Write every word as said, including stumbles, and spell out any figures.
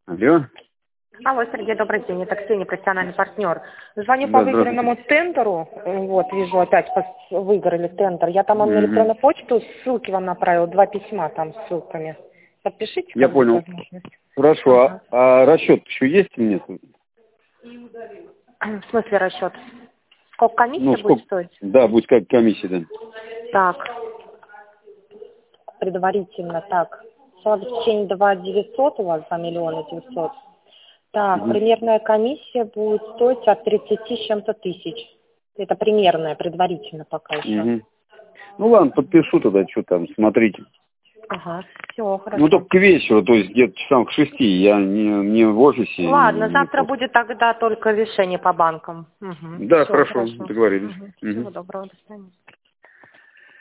Алло. Алло, Сергей, добрый день. Это Ксения, профессиональный партнер. Звоню Да, по здравствуйте. выигранному тендеру. Вот, вижу, опять пос- выиграли тендер. Я там вам на Мгм. электронную почту ссылки вам направила, два письма там с ссылками. Подпишите, Я как будет понял. возможность. Хорошо. Ага. А, а расчет еще есть у меня? В смысле расчет? Сколько комиссия Ну, будет сколько? стоить? Да, будет как комиссия, да. Так, предварительно, так. Сразу в течение два девятьсот у вас, два миллиона девятьсот. Так, Мгм. примерная комиссия будет стоить от тридцати с чем-то тысяч. Это примерная, предварительно пока еще. Мгм. Ну ладно, подпишу тогда, что там, смотрите. Ага, все, Ну хорошо. только к вечеру, то есть где-то часам к шести. Я не, не в офисе. Ладно, не завтра просто. будет тогда только решение по банкам. Угу. Да, Все, хорошо, хорошо. договорились. Угу. Мгм. Всего доброго, до свидания.